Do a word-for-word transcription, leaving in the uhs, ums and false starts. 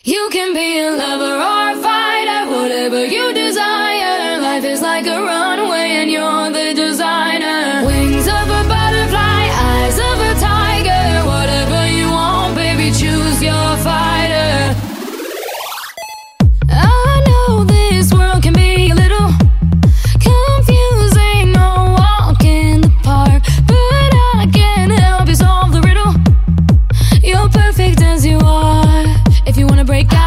You can be a lover or a fighter, whatever you desire. Life is like a runway and you're the designer. Wings of a butterfly, eyes of a tiger. Whatever you want, baby, choose your fighter. I know this world can be a little confusing, no walk in the park, but I can help you solve the riddle. You're perfect as you are. If you wanna break out